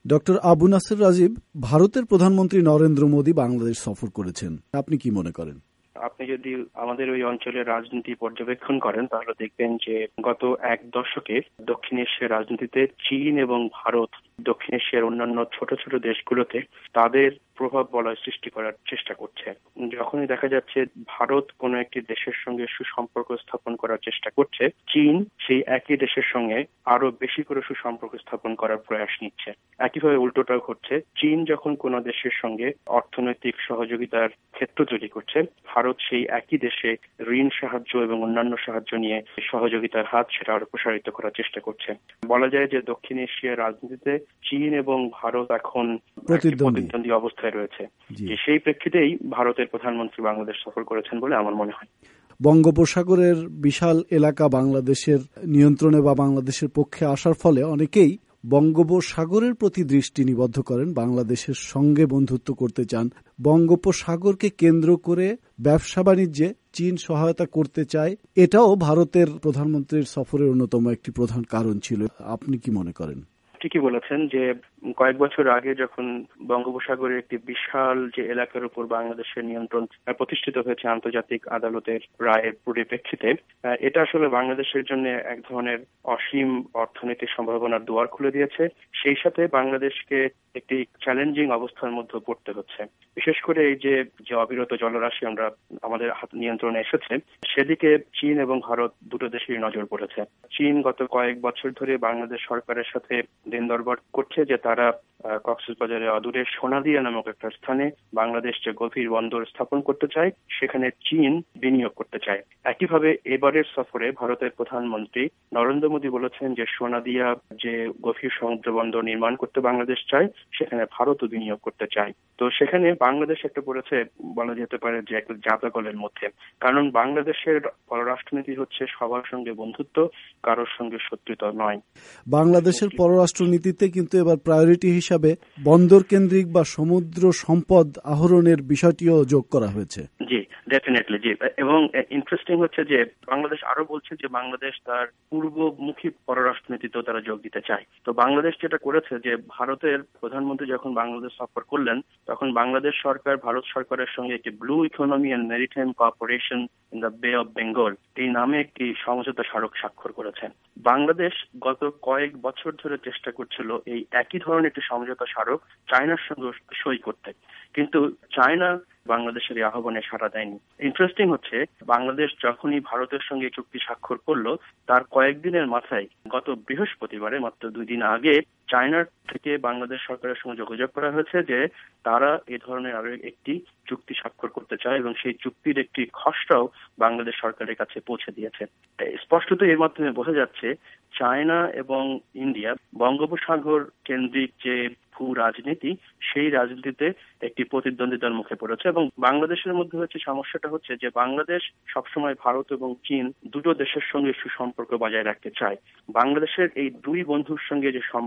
Doctor Abu Naser Rajib, ভারতের প্রধানমন্ত্রী নরেন্দ্র মোদী বাংলাদেশ সফর করেছেন, আপনি কি মনে করেন? আপনি যদি আমাদের ওই অঞ্চলের রাজনীতি পর্যবেক্ষণ করেন তাহলে দেখবেন যে গত এক দশকে দক্ষিণ এশিয়ার রাজনীতিতে চীন এবং ভারত দক্ষিণ এশিয়ার অন্যান্য ছোট ছোট দেশগুলোতে তাদের প্রভাব বলয় সৃষ্টি করার চেষ্টা করছে। যখনই দেখা যাচ্ছে ভারত কোনো একটি দেশের সঙ্গে সুসম্পর্ক স্থাপন করার চেষ্টা করছে, চীন সেই একই দেশের সঙ্গে আরো বেশি করে সুসম্পর্ক স্থাপন করার প্রয়াস নিচ্ছে। একইভাবে উল্টোটাও ঘটছে, চীন যখন কোনো দেশের সঙ্গে অর্থনৈতিক সহযোগিতার ক্ষেত্র তৈরি করছে, ভারত সেই একই দেশে ঋণ সাহায্য এবং অন্যান্য সাহায্য নিয়ে সহযোগিতার হাত সেটা আরো প্রসারিত করার চেষ্টা করছে। বলা যায় যে দক্ষিণ এশিয়ার রাজনীতিতে চীন এবং ভারত এখন প্রতিদ্বন্দ্বী অবস্থায় রয়েছে। সেই প্রেক্ষিতেই ভারতের প্রধানমন্ত্রী বাংলাদেশ সফর করেছেন বলে আমার মনে হয়। বঙ্গোপসাগরের বিশাল এলাকা বাংলাদেশের নিয়ন্ত্রণে বা বাংলাদেশের পক্ষে আসার ফলে অনেকেই বঙ্গোপসাগরের প্রতি দৃষ্টি নিবদ্ধ করেন, বাংলাদেশের সঙ্গে বন্ধুত্ব করতে চান। বঙ্গোপসাগরকে কেন্দ্র করে ব্যবসা বাণিজ্যে চীন সহায়তা করতে চায়, এটাও ভারতের প্রধানমন্ত্রীর সফরের অন্যতম একটি প্রধান কারণ ছিল। আপনি কি মনে করেন? ঠিকই বলেছেন যে কয়েক বছর আগে যখন বঙ্গোপসাগরের একটি বিশাল যে এলাকার উপর বাংলাদেশের নিয়ন্ত্রণ প্রতিষ্ঠিত হয়েছে আন্তর্জাতিক আদালতের রায়ের পরিপ্রেক্ষিতে, এটা আসলে বাংলাদেশের জন্য এক ধরনের অসীম অর্থনৈতিক সম্ভাবনার দুয়ার খুলে দিয়েছে। সেই সাথে বাংলাদেশকে একটি চ্যালেঞ্জিং অবস্থার মধ্যে পড়তে হচ্ছে। বিশেষ করে এই যে অবিরত জলরাশি আমরা আমাদের হাত নিয়ন্ত্রণে এসেছে, সেদিকে চীন এবং ভারত দুটো দেশেরই নজর পড়েছে। চীন গত কয়েক বছর ধরে বাংলাদেশ সরকারের সাথে দিন দরবার করছে যে তারা কক্সবাজারের অদূরে সোনাদিয়া নামক একটা স্থানে বাংলাদেশ যে গভীর বন্দর স্থাপন করতে চায়, সেখানে চীন বিনিয়োগ করতে চায়। একইভাবে এবারের সফরে ভারতের প্রধানমন্ত্রী নরেন্দ্র মোদী বলেছেন যে সোনাদিয়া যে গভীর সমুদ্র বন্দর নির্মাণ করতে বাংলাদেশ চায়, সেখানে ভারতও বিনিয়োগ করতে চায়। তো সেখানে বাংলাদেশ একটা পড়েছে বলা যেতে পারে যে একটা জাতাকলের মধ্যে, কারণ বাংলাদেশের পররাষ্ট্রনীতি হচ্ছে সবার সঙ্গে বন্ধুত্ব, কারোর সঙ্গে শত্রুতা নয়। বাংলাদেশের পররাষ্ট্রনীতিতে কিন্তু এবার প্রায়োরিটি হিসাবে বন্দর কেন্দ্রিক বা সমুদ্র সম্পদ আহরণের বিষয়টিও যোগ করা হয়েছে। জি, ডেফিনেটলি, জি। এবং ইন্টারেস্টিং হচ্ছে যে বাংলাদেশ আরো বলছে যে বাংলাদেশ তার পূর্বমুখী পররাষ্ট্রনীতিতেও তারা যোগ দিতে চায়। তো বাংলাদেশ যেটা করেছে যে ভারতের প্রধানমন্ত্রী যখন বাংলাদেশ সফর করলেন, তখন বাংলাদেশ সরকার ভারত সরকারের সঙ্গে একটি blue economy and maritime cooperation in the bay of Bengal এই নামে একটি সমঝোতা স্মারক স্বাক্ষর করেছেন। বাংলাদেশ গত কয়েক বছর ধরে চেষ্টা করছিল এই একই ধরনের একটি সমঝোতা স্মারক চায়নার সঙ্গে সই করতে, কিন্তু চায়না বাংলাদেশের এই আহ্বানে সাড়া দেয়নি। ইন্টারেস্টিং হচ্ছে, বাংলাদেশ যখনই ভারতের সঙ্গে চুক্তি স্বাক্ষর করলো, তার কয়েকদিনের মাথায় গত বৃহস্পতিবারে মাত্র 2 দিন আগে চায়নার থেকে বাংলাদেশ সরকারের সঙ্গে যোগাযোগ করা হয়েছে যে তারা এ ধরনের আরো একটি চুক্তি স্বাক্ষর করতে চায় এবং সেই চুক্তির একটি খসড়াও বাংলাদেশ সরকারের কাছে পৌঁছে দিয়েছে। স্পষ্টত এর মাধ্যমে বোঝা যাচ্ছে চায়না এবং ইন্ডিয়া বঙ্গোপসাগর কেন্দ্রিক যে ভূ রাজনীতি, সেই রাজনীতিতে একটি প্রতিদ্বন্দ্বিতার মুখে পড়েছে। এবং বাংলাদেশের মধ্যে হচ্ছে সমস্যাটা হচ্ছে যে বাংলাদেশ সবসময় ভারত এবং চীন দুটো দেশের সঙ্গে সুসম্পর্ক বজায় রাখতে চায়। বাংলাদেশের এই দুই বন্ধুর সঙ্গে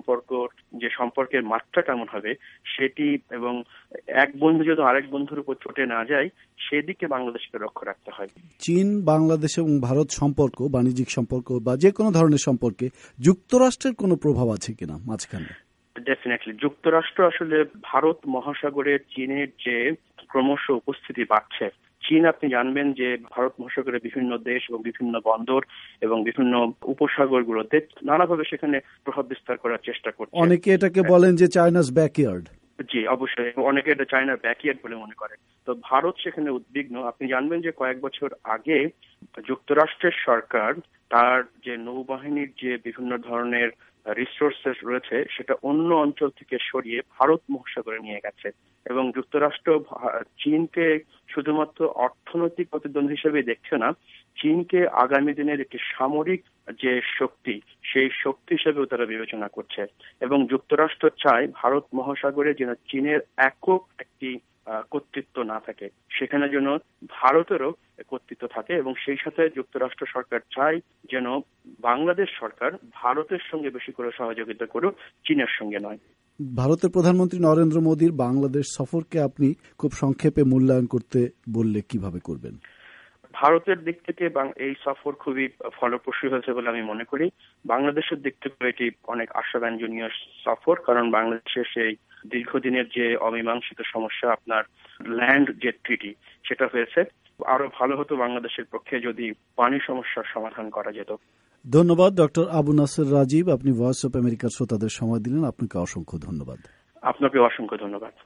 যে সম্পর্কের মাত্রা কেমন হবে সেটি, এবং এক বন্ধু যদি আরেক বন্ধুর উপর চটে না যায়, সেদিকে বাংলাদেশকে লক্ষ্য রাখতে হয়। চীন, বাংলাদেশ এবং ভারত সম্পর্ক, বাণিজ্যিক সম্পর্ক বা যে কোনো ধরনের সম্পর্কে যুক্তরাষ্ট্রের কোনো প্রভাব আছে কিনা মাঝখানে? ডেফিনেটলি যুক্তরাষ্ট্র আসলে ভারত মহাসাগরের চীনের যে ক্রমশ উপস্থিতি বাড়ছে, চীন আপনি জানবেন যে ভারত মহাসাগরের বিভিন্ন দেশ এবং বিভিন্ন বন্দর এবং বিভিন্ন উপসাগরগুলোতে নানাভাবে সেখানে প্রভাব বিস্তার করার চেষ্টা করছে। অনেকে এটাকে বলেন যে চায়নাস ব্যাকইয়ার্ড। জি, অবশ্যই, অনেকে এটা চায়নার ব্যাকইয়ার্ড বলে মনে করে। তো ভারত সেখানে উদ্বিগ্ন। আপনি জানবেন যে কয়েক বছর আগে যুক্তরাষ্ট্রের সরকার তার যে নৌবাহিনীর যে বিভিন্ন ধরনের রিসোর্সেস রয়েছে সেটা অন্য অঞ্চল থেকে সরিয়ে ভারত মহাসাগরে নিয়ে গেছে, এবং যুক্তরাষ্ট্র চীনকে শুধুমাত্র অর্থনৈতিক প্রতিদ্বন্দ্বী হিসেবে দেখছে না, চীনকে আগামী দিনের একটি সামরিক যে শক্তি, সেই শক্তি হিসেবেও তারা বিবেচনা করছে। এবং যুক্তরাষ্ট্র চায় ভারত মহাসাগরে যেন চীনের একক একটি কর্তৃত্ব না থাকে, সেখানে যেন ভারতেরও কর্তৃত্ব থাকে। এবং সেই সাথে যুক্তরাষ্ট্র সরকার চায় যেন বাংলাদেশ সরকার ভারতের সঙ্গে বেশি করে সহযোগিতা করুক, চীনের সঙ্গে নয়। ভারতের প্রধানমন্ত্রী নরেন্দ্র মোদীর বাংলাদেশ সফরকে আপনি খুব সংক্ষেপে মূল্যায়ন করতে বললে কিভাবে করবেন? ভারতের দিক থেকে এই সফর খুবই ফলপ্রসূ হয়েছে বলে আমি মনে করি। বাংলাদেশের দিক থেকে এটি অনেক আশাব্যঞ্জনীয় সফর, কারণ বাংলাদেশের সেই দীর্ঘদিনের যে অমীমাংসিত সমস্যা, আপনার ল্যান্ড যে ট্রিটি, সেটা হয়েছে। আরো ভালো হতো বাংলাদেশের পক্ষে যদি পানি সমস্যার সমাধান করা যেত। ধন্যবাদ ডক্টর আবু নাসের রাজীব, আপনি ভয়েস অফ আমেরিকার শ্রোতাদের সময় দিলেন, আপনাকে অসংখ্য ধন্যবাদ। আপনাকে অসংখ্য ধন্যবাদ।